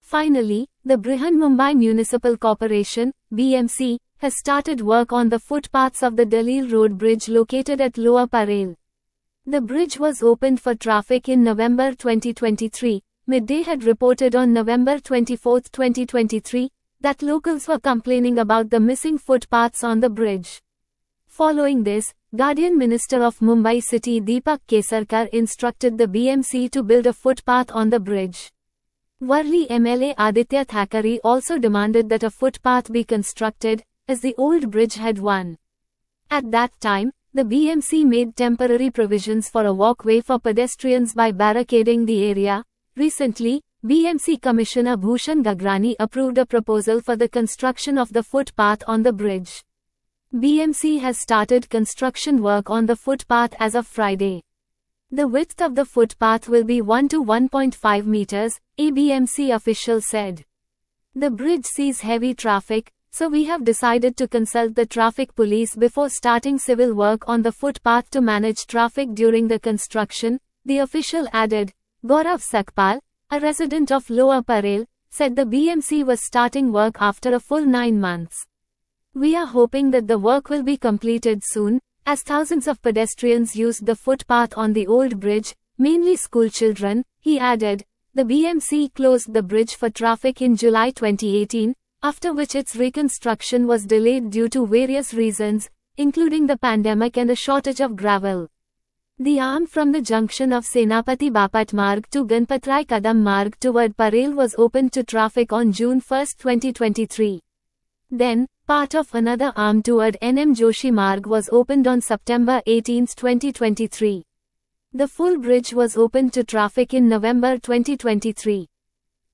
Finally, the Brihanmumbai Municipal Corporation, BMC, has started work on the footpaths of the Dalil Road Bridge located at Lower Parel. The bridge was opened for traffic in November 2023. Midday had reported on November 24, 2023, that locals were complaining about the missing footpaths on the bridge. Following this, Guardian Minister of Mumbai City Deepak Kesarkar instructed the BMC to build a footpath on the bridge. Worli MLA Aditya Thackeray also demanded that a footpath be constructed, as the old bridge had one. At that time, the BMC made temporary provisions for a walkway for pedestrians by barricading the area. Recently, BMC Commissioner Bhushan Gagrani approved a proposal for the construction of the footpath on the bridge. BMC has started construction work on the footpath as of Friday. The width of the footpath will be 1 to 1.5 meters, a BMC official said. The bridge sees heavy traffic, so we have decided to consult the traffic police before starting civil work on the footpath to manage traffic during the construction, the official added. Gaurav Sakpal, a resident of Lower Parel, said the BMC was starting work after a full 9 months. We are hoping that the work will be completed soon, as thousands of pedestrians used the footpath on the old bridge, mainly school children, he added. The BMC closed the bridge for traffic in July 2018, after which its reconstruction was delayed due to various reasons, including the pandemic and a shortage of gravel. The arm from the junction of Senapati Bapat Marg to Ganpatrai Kadam Marg toward Parel was opened to traffic on June 1, 2023. Then, part of another arm toward NM Joshi Marg was opened on September 18, 2023. The full bridge was opened to traffic in November 2023.